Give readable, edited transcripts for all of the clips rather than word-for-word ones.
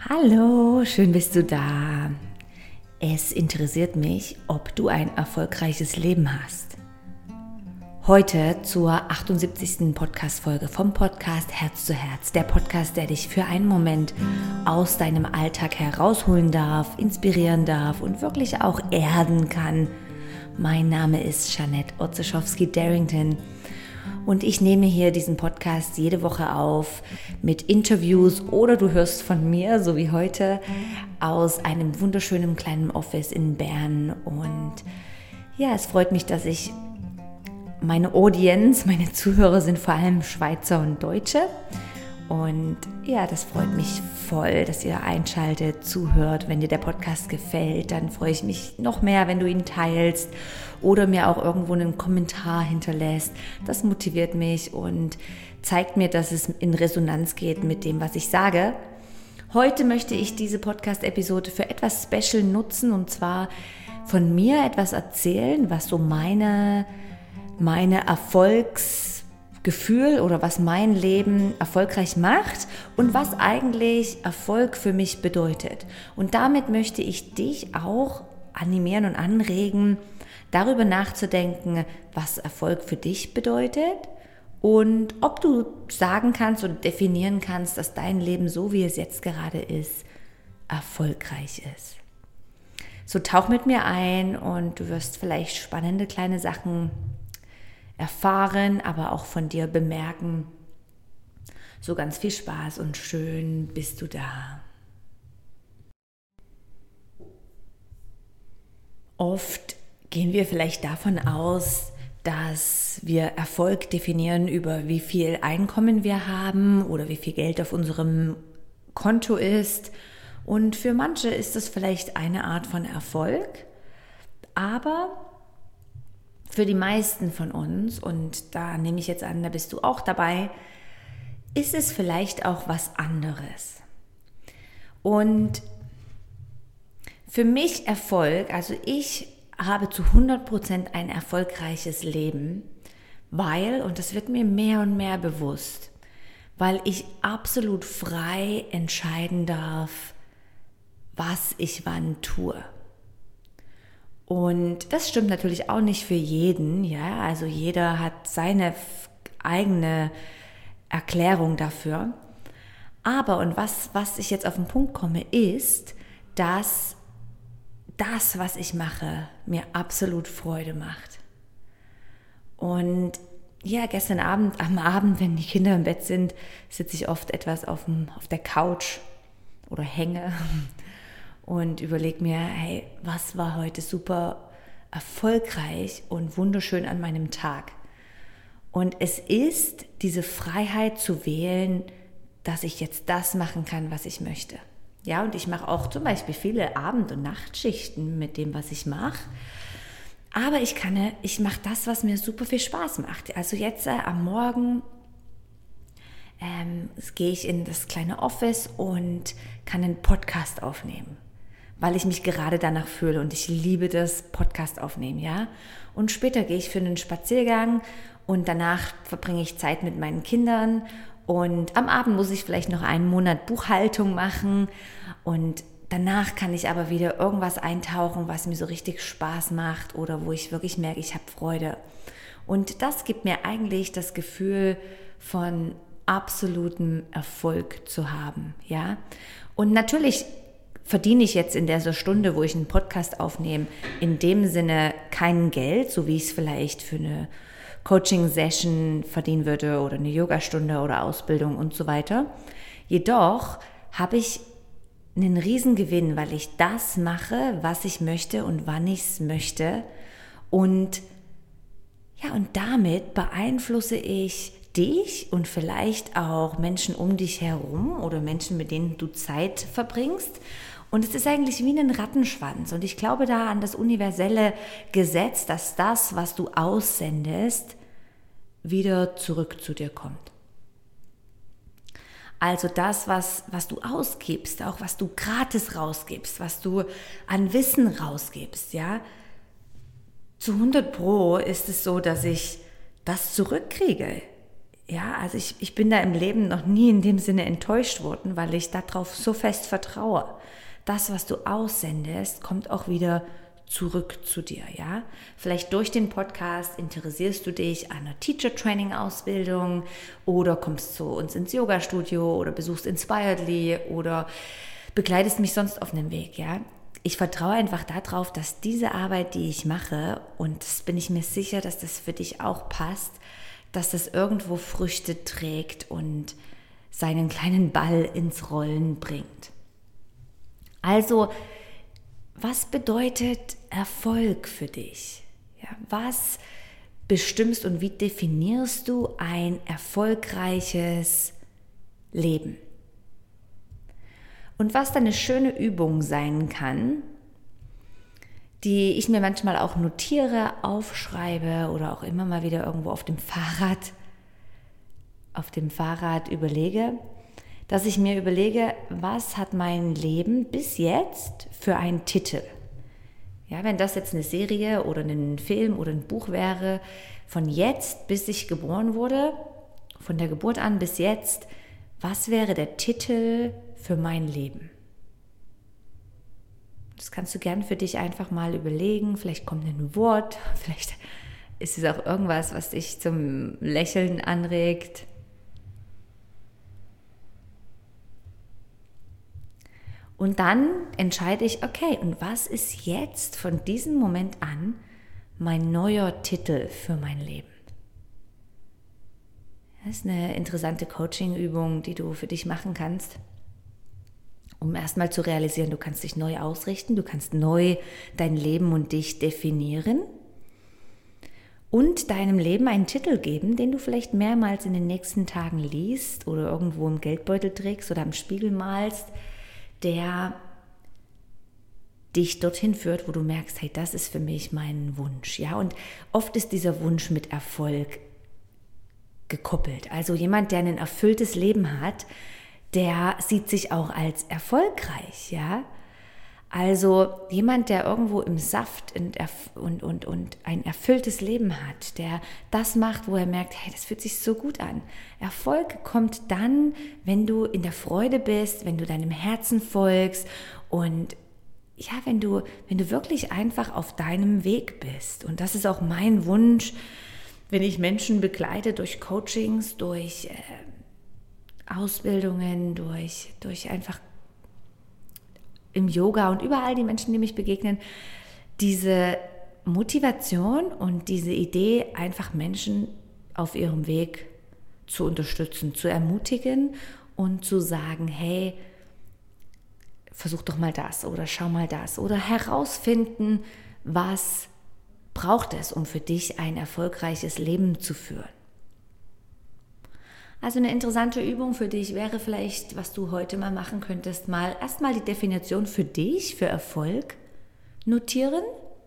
Hallo, schön bist du da. Es interessiert mich, ob du ein erfolgreiches Leben hast. Heute zur 78. Podcast-Folge vom Podcast Herz zu Herz. Der Podcast, der dich für einen Moment aus deinem Alltag herausholen darf, inspirieren darf und wirklich auch erden kann. Mein Name ist Jeanette Otzeschowski-Darrington. Und ich nehme hier diesen Podcast jede Woche auf mit Interviews oder du hörst von mir, so wie heute, aus einem wunderschönen kleinen Office in Bern. Und ja, es freut mich, dass ich meine Audience, meine Zuhörer sind vor allem Schweizer und Deutsche. Und ja, das freut mich voll, dass ihr einschaltet, zuhört. Wenn dir der Podcast gefällt, dann freue ich mich noch mehr, wenn du ihn teilst oder mir auch irgendwo einen Kommentar hinterlässt. Das motiviert mich und zeigt mir, dass es in Resonanz geht mit dem, was ich sage. Heute möchte ich diese Podcast-Episode für etwas Special nutzen und zwar von mir etwas erzählen, was so meine Erfolgsgefühl oder was mein Leben erfolgreich macht und was eigentlich Erfolg für mich bedeutet. Und damit möchte ich dich auch animieren und anregen, darüber nachzudenken, was Erfolg für dich bedeutet und ob du sagen kannst oder definieren kannst, dass dein Leben, so wie es jetzt gerade ist, erfolgreich ist. So tauch mit mir ein und du wirst vielleicht spannende kleine Sachen erfahren, aber auch von dir bemerken. So ganz viel Spaß und schön bist du da. Oft gehen wir vielleicht davon aus, dass wir Erfolg definieren über wie viel Einkommen wir haben oder wie viel Geld auf unserem Konto ist. Und für manche ist das vielleicht eine Art von Erfolg, aber für die meisten von uns, und da nehme ich jetzt an, da bist du auch dabei, ist es vielleicht auch was anderes. Und für mich Erfolg, also ich habe zu 100% ein erfolgreiches Leben, weil, und das wird mir mehr und mehr bewusst, weil ich absolut frei entscheiden darf, was ich wann tue. Und das stimmt natürlich auch nicht für jeden, ja, also jeder hat seine eigene Erklärung dafür. Aber, und was ich jetzt auf den Punkt komme, ist, dass das, was ich mache, mir absolut Freude macht. Und ja, gestern Abend, am Abend, wenn die Kinder im Bett sind, sitze ich oft etwas auf der Couch oder hänge und überlege mir, hey, was war heute super erfolgreich und wunderschön an meinem Tag? Und es ist diese Freiheit zu wählen, dass ich jetzt das machen kann, was ich möchte. Ja, und ich mache auch zum Beispiel viele Abend- und Nachtschichten mit dem, was ich mache. Aber ich mache das, was mir super viel Spaß macht. Also jetzt am Morgen gehe ich in das kleine Office und kann einen Podcast aufnehmen, weil ich mich gerade danach fühle und ich liebe das Podcast aufnehmen, ja. Und später gehe ich für einen Spaziergang und danach verbringe ich Zeit mit meinen Kindern und am Abend muss ich vielleicht noch einen Monat Buchhaltung machen und danach kann ich aber wieder irgendwas eintauchen, was mir so richtig Spaß macht oder wo ich wirklich merke, ich habe Freude. Und das gibt mir eigentlich das Gefühl von absolutem Erfolg zu haben, ja. Und natürlich verdiene ich jetzt in dieser Stunde, wo ich einen Podcast aufnehme, in dem Sinne kein Geld, so wie ich es vielleicht für eine Coaching-Session verdienen würde oder eine Yogastunde oder Ausbildung und so weiter. Jedoch habe ich einen Riesengewinn, weil ich das mache, was ich möchte und wann ich es möchte. Und ja, und damit beeinflusse ich dich und vielleicht auch Menschen um dich herum oder Menschen, mit denen du Zeit verbringst. Und es ist eigentlich wie ein Rattenschwanz. Und ich glaube da an das universelle Gesetz, dass das, was du aussendest, wieder zurück zu dir kommt. Also das, was du ausgibst, auch was du gratis rausgibst, was du an Wissen rausgibst, ja. Zu 100% ist es so, dass ich das zurückkriege. Ja, also ich bin da im Leben noch nie in dem Sinne enttäuscht worden, weil ich darauf so fest vertraue. Das, was du aussendest, kommt auch wieder zurück zu dir, ja. Vielleicht durch den Podcast interessierst du dich an einer Teacher-Training-Ausbildung oder kommst zu uns ins Yoga-Studio oder besuchst Inspiredly oder begleitest mich sonst auf einem Weg, ja. Ich vertraue einfach darauf, dass diese Arbeit, die ich mache, und das bin ich mir sicher, dass das für dich auch passt, dass das irgendwo Früchte trägt und seinen kleinen Ball ins Rollen bringt. Also, was bedeutet Erfolg für dich? Ja, was bestimmst und wie definierst du ein erfolgreiches Leben? Und was dann eine schöne Übung sein kann, die ich mir manchmal auch notiere, aufschreibe oder auch immer mal wieder irgendwo auf dem Fahrrad überlege, dass ich mir überlege, was hat mein Leben bis jetzt für einen Titel? Ja, wenn das jetzt eine Serie oder ein Film oder ein Buch wäre, von jetzt bis ich geboren wurde, von der Geburt an bis jetzt, was wäre der Titel für mein Leben? Das kannst du gern für dich einfach mal überlegen. Vielleicht kommt ein Wort, vielleicht ist es auch irgendwas, was dich zum Lächeln anregt. Und dann entscheide ich, okay, und was ist jetzt von diesem Moment an mein neuer Titel für mein Leben? Das ist eine interessante Coaching-Übung, die du für dich machen kannst, um erstmal zu realisieren, du kannst dich neu ausrichten, du kannst neu dein Leben und dich definieren und deinem Leben einen Titel geben, den du vielleicht mehrmals in den nächsten Tagen liest oder irgendwo im Geldbeutel trägst oder am Spiegel malst, der dich dorthin führt, wo du merkst, hey, das ist für mich mein Wunsch. Ja, und oft ist dieser Wunsch mit Erfolg gekoppelt. Also jemand, der ein erfülltes Leben hat, der sieht sich auch als erfolgreich. Ja, also jemand, der irgendwo im Saft und ein erfülltes Leben hat, der das macht, wo er merkt, hey, das fühlt sich so gut an. Erfolg kommt dann, wenn du in der Freude bist, wenn du deinem Herzen folgst und ja, wenn du wirklich einfach auf deinem Weg bist. Und das ist auch mein Wunsch, wenn ich Menschen begleite durch Coachings, durch Ausbildungen, durch einfach im Yoga und überall die Menschen, die mich begegnen, diese Motivation und diese Idee, einfach Menschen auf ihrem Weg zu unterstützen, zu ermutigen und zu sagen, hey, versuch doch mal das oder schau mal das oder herausfinden, was braucht es, um für dich ein erfolgreiches Leben zu führen. Also eine interessante Übung für dich wäre vielleicht, was du heute mal machen könntest, mal erstmal die Definition für dich, für Erfolg notieren.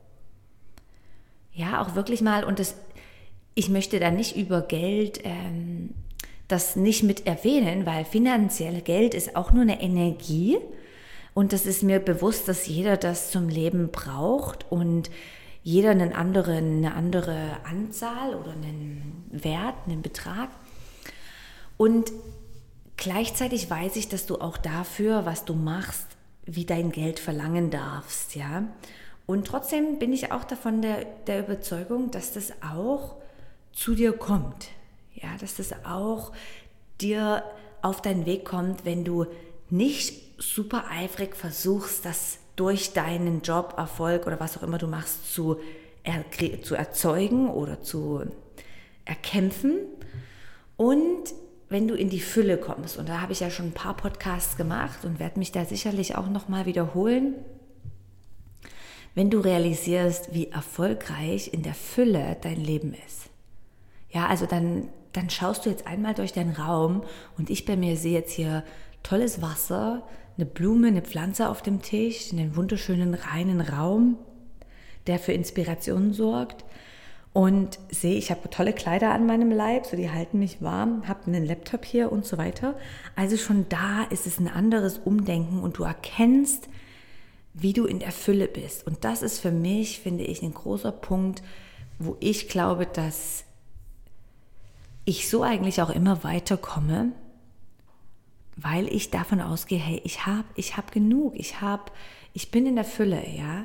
Ja, auch wirklich mal, und ich möchte da nicht über Geld das nicht mit erwähnen, weil finanziell Geld ist auch nur eine Energie und das ist mir bewusst, dass jeder das zum Leben braucht und jeder eine andere Anzahl oder einen Wert, einen Betrag. Und gleichzeitig weiß ich, dass du auch dafür, was du machst, wie dein Geld verlangen darfst, ja. Und trotzdem bin ich auch davon der Überzeugung, dass das auch zu dir kommt, ja, dass das auch dir auf deinen Weg kommt, wenn du nicht super eifrig versuchst, das durch deinen Job, Erfolg oder was auch immer du machst, zu erzeugen oder zu erkämpfen. Und wenn du in die Fülle kommst, und da habe ich ja schon ein paar Podcasts gemacht und werde mich da sicherlich auch nochmal wiederholen, wenn du realisierst, wie erfolgreich in der Fülle dein Leben ist. Ja, also dann schaust du jetzt einmal durch deinen Raum und ich bei mir sehe jetzt hier tolles Wasser, eine Blume, eine Pflanze auf dem Tisch, einen wunderschönen, reinen Raum, der für Inspiration sorgt. Und sehe, ich habe tolle Kleider an meinem Leib, so die halten mich warm, habe einen Laptop hier und so weiter. Also schon da ist es ein anderes Umdenken und du erkennst, wie du in der Fülle bist. Und das ist für mich, finde ich, ein großer Punkt, wo ich glaube, dass ich so eigentlich auch immer weiterkomme, weil ich davon ausgehe, hey, ich hab genug, ich bin in der Fülle, ja.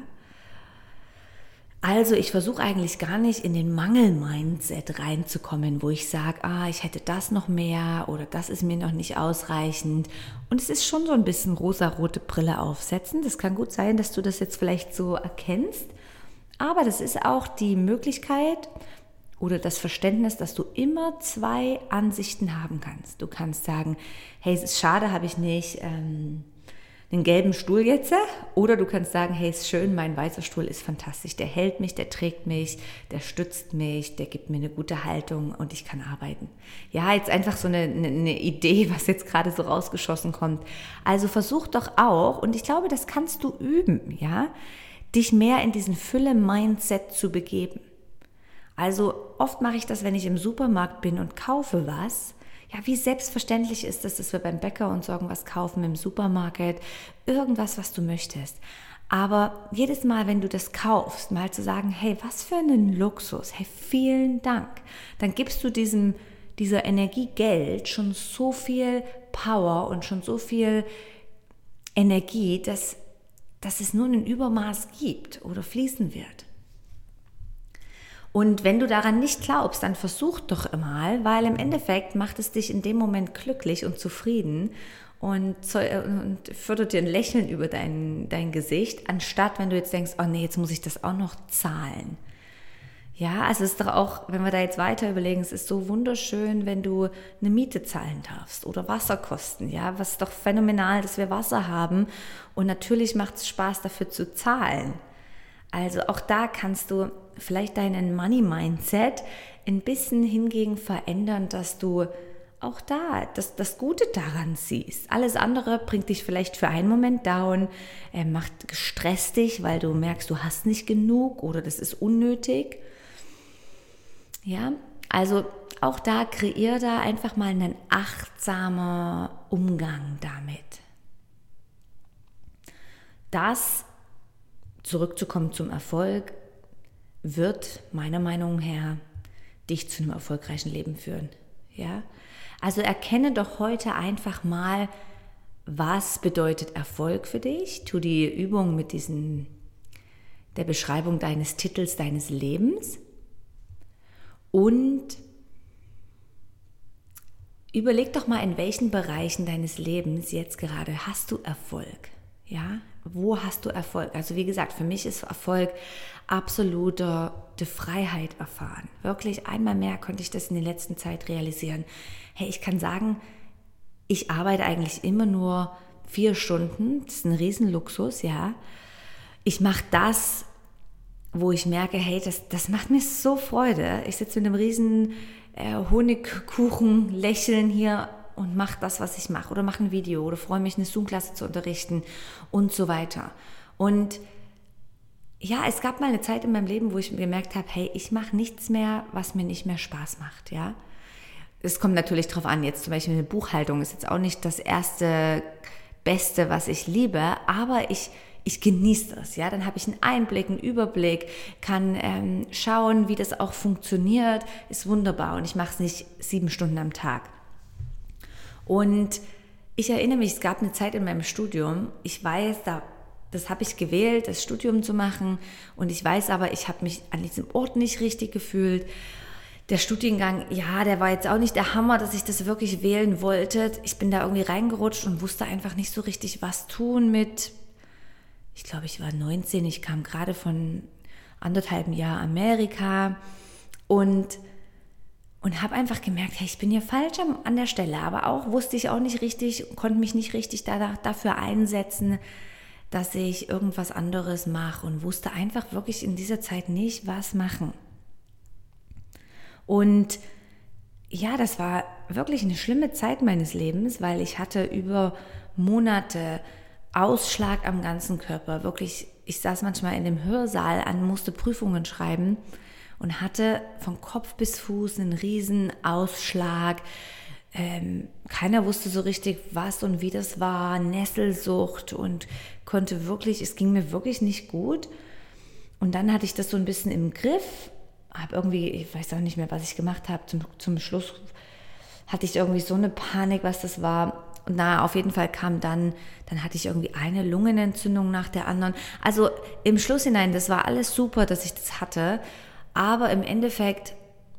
Also ich versuche eigentlich gar nicht in den Mangel-Mindset reinzukommen, wo ich sage, ich hätte das noch mehr oder das ist mir noch nicht ausreichend. Und es ist schon so ein bisschen rosa-rote Brille aufsetzen. Das kann gut sein, dass du das jetzt vielleicht so erkennst. Aber das ist auch die Möglichkeit oder das Verständnis, dass du immer zwei Ansichten haben kannst. Du kannst sagen, hey, es ist schade, habe ich nicht den gelben Stuhl jetzt. Oder du kannst sagen, hey, ist schön, mein weißer Stuhl ist fantastisch. Der hält mich, der trägt mich, der stützt mich, der gibt mir eine gute Haltung und ich kann arbeiten. Ja, jetzt einfach so eine Idee, was jetzt gerade so rausgeschossen kommt. Also versuch doch auch, und ich glaube, das kannst du üben, ja, dich mehr in diesen Fülle-Mindset zu begeben. Also oft mache ich das, wenn ich im Supermarkt bin und kaufe was. Ja, wie selbstverständlich ist es, dass wir beim Bäcker uns irgendwas kaufen, im Supermarkt, irgendwas, was du möchtest. Aber jedes Mal, wenn du das kaufst, mal zu sagen, hey, was für einen Luxus, hey, vielen Dank, dann gibst du dieser Energie Geld schon so viel Power und schon so viel Energie, dass es nur ein Übermaß gibt oder fließen wird. Und wenn du daran nicht glaubst, dann versuch doch mal, weil im Endeffekt macht es dich in dem Moment glücklich und zufrieden und fördert dir ein Lächeln über dein Gesicht, anstatt wenn du jetzt denkst, oh nee, jetzt muss ich das auch noch zahlen. Ja, also es ist doch auch, wenn wir da jetzt weiter überlegen, es ist so wunderschön, wenn du eine Miete zahlen darfst oder Wasserkosten, ja, was ist doch phänomenal, dass wir Wasser haben und natürlich macht es Spaß, dafür zu zahlen. Also auch da kannst du vielleicht deinen Money-Mindset ein bisschen hingegen verändern, dass du auch da das Gute daran siehst. Alles andere bringt dich vielleicht für einen Moment down, stresst dich, weil du merkst, du hast nicht genug oder das ist unnötig. Ja, also auch da kreier da einfach mal einen achtsamen Umgang damit. Das, zurückzukommen zum Erfolg, wird meiner Meinung nach dich zu einem erfolgreichen Leben führen. Ja? Also erkenne doch heute einfach mal, was bedeutet Erfolg für dich. Tu die Übung mit der Beschreibung deines Titels, deines Lebens und überleg doch mal, in welchen Bereichen deines Lebens jetzt gerade hast du Erfolg. Ja, wo hast du Erfolg? Also wie gesagt, für mich ist Erfolg absolute Freiheit erfahren. Wirklich einmal mehr konnte ich das in der letzten Zeit realisieren. Hey, ich kann sagen, ich arbeite eigentlich immer nur 4 Stunden. Das ist ein Riesenluxus, ja. Ich mache das, wo ich merke, hey, das macht mir so Freude. Ich sitze mit einem riesen Honigkuchen, lächeln hier und mache das, was ich mache oder mache ein Video oder freue mich, eine Zoom-Klasse zu unterrichten und so weiter. Und ja, es gab mal eine Zeit in meinem Leben, wo ich gemerkt habe, hey, ich mache nichts mehr, was mir nicht mehr Spaß macht, ja. Es kommt natürlich drauf an, jetzt zum Beispiel eine Buchhaltung ist jetzt auch nicht das erste Beste, was ich liebe, aber ich genieße das, ja. Dann habe ich einen Einblick, einen Überblick, kann schauen, wie das auch funktioniert, ist wunderbar und ich mache es nicht 7 Stunden am Tag. Und ich erinnere mich, es gab eine Zeit in meinem Studium, ich weiß, das habe ich gewählt, das Studium zu machen und ich weiß aber, ich habe mich an diesem Ort nicht richtig gefühlt. Der Studiengang, ja, der war jetzt auch nicht der Hammer, dass ich das wirklich wählen wollte. Ich bin da irgendwie reingerutscht und wusste einfach nicht so richtig, was tun mit, ich glaube, ich war 19, ich kam gerade von 1,5 Jahr Amerika und habe einfach gemerkt, hey, ich bin hier falsch an der Stelle, aber auch wusste ich auch nicht richtig, konnte mich nicht richtig dafür einsetzen, dass ich irgendwas anderes mache und wusste einfach wirklich in dieser Zeit nicht, was machen. Und ja, das war wirklich eine schlimme Zeit meines Lebens, weil ich hatte über Monate Ausschlag am ganzen Körper. Wirklich, ich saß manchmal in dem Hörsaal musste Prüfungen schreiben und hatte von Kopf bis Fuß einen riesen Ausschlag. Keiner wusste so richtig, was und wie das war, Nesselsucht und es ging mir wirklich nicht gut. Und dann hatte ich das so ein bisschen im Griff, habe irgendwie, ich weiß auch nicht mehr, was ich gemacht habe. Zum Schluss hatte ich irgendwie so eine Panik, was das war. Und auf jeden Fall kam dann hatte ich irgendwie eine Lungenentzündung nach der anderen. Also im Schluss hinein, das war alles super, dass ich das hatte. Aber im Endeffekt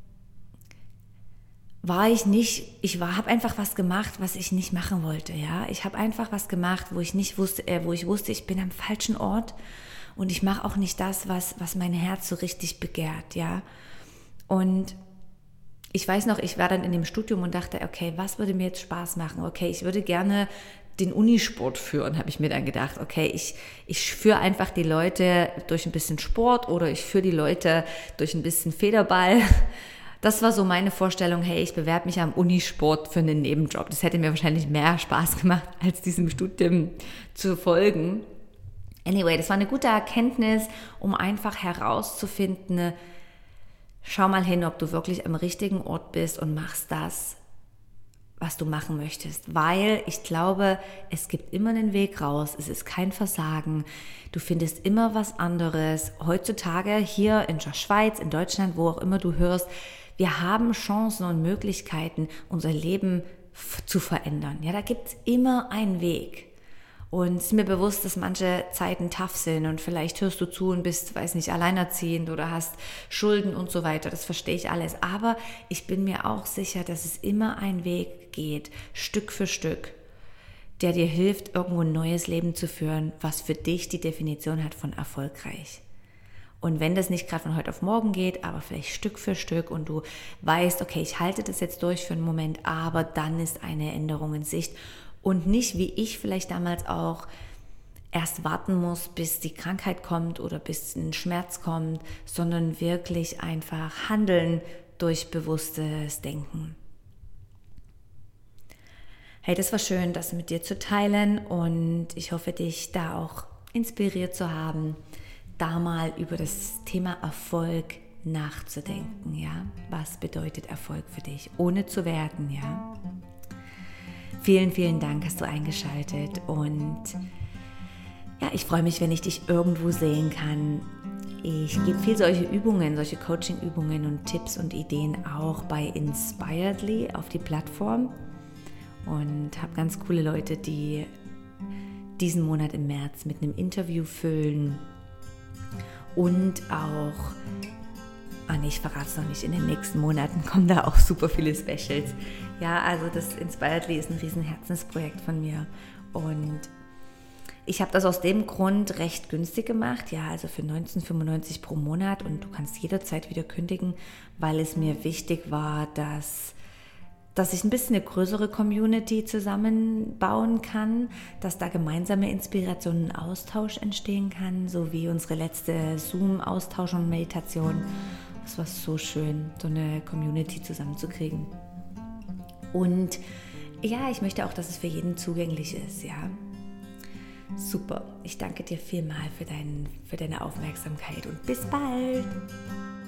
habe einfach was gemacht, was ich nicht machen wollte, ja. Ich habe einfach was gemacht, wo ich wusste, ich bin am falschen Ort und ich mache auch nicht das, was mein Herz so richtig begehrt, ja. Und ich weiß noch, ich war dann in dem Studium und dachte, okay, was würde mir jetzt Spaß machen? Okay, ich würde gerne den Unisport führen, habe ich mir dann gedacht. Okay, ich führe einfach die Leute durch ein bisschen Sport oder ich führe die Leute durch ein bisschen Federball. Das war so meine Vorstellung, hey, ich bewerbe mich am Unisport für einen Nebenjob. Das hätte mir wahrscheinlich mehr Spaß gemacht, als diesem Studium zu folgen. Anyway, das war eine gute Erkenntnis, um einfach herauszufinden, schau mal hin, ob du wirklich am richtigen Ort bist und machst das, was du machen möchtest. Weil ich glaube, es gibt immer einen Weg raus. Es ist kein Versagen. Du findest immer was anderes. Heutzutage hier in der Schweiz, in Deutschland, wo auch immer du hörst, wir haben Chancen und Möglichkeiten, unser Leben zu verändern. Ja, da gibt es immer einen Weg. Und es ist mir bewusst, dass manche Zeiten tough sind und vielleicht hörst du zu und bist, weiß nicht, alleinerziehend oder hast Schulden und so weiter. Das verstehe ich alles. Aber ich bin mir auch sicher, dass es immer einen Weg geht, Stück für Stück, der dir hilft, irgendwo ein neues Leben zu führen, was für dich die Definition hat von erfolgreich. Und wenn das nicht gerade von heute auf morgen geht, aber vielleicht Stück für Stück und du weißt, okay, ich halte das jetzt durch für einen Moment, aber dann ist eine Änderung in Sicht. Und nicht, wie ich vielleicht damals auch, erst warten muss, bis die Krankheit kommt oder bis ein Schmerz kommt, sondern wirklich einfach handeln durch bewusstes Denken. Hey, das war schön, das mit dir zu teilen und ich hoffe, dich da auch inspiriert zu haben, da mal über das Thema Erfolg nachzudenken, ja? Was bedeutet Erfolg für dich, ohne zu werten, ja? Vielen, vielen Dank, hast du eingeschaltet und ja, ich freue mich, wenn ich dich irgendwo sehen kann. Ich gebe viel solche Übungen, solche Coaching-Übungen und Tipps und Ideen auch bei Inspiredly auf die Plattform und habe ganz coole Leute, die diesen Monat im März mit einem Interview füllen und auch ich verrate es noch nicht, in den nächsten Monaten kommen da auch super viele Specials. Ja, also das Inspiredly ist ein riesen Herzensprojekt von mir und ich habe das aus dem Grund recht günstig gemacht, ja, also für 19,95 pro Monat und du kannst jederzeit wieder kündigen, weil es mir wichtig war, dass ich ein bisschen eine größere Community zusammenbauen kann, dass da gemeinsame Inspiration und Austausch entstehen kann, so wie unsere letzte Zoom-Austausch und Meditation. Es war so schön, so eine Community zusammenzukriegen. Und ja, ich möchte auch, dass es für jeden zugänglich ist, ja. Super, ich danke dir vielmal für deine Aufmerksamkeit und bis bald.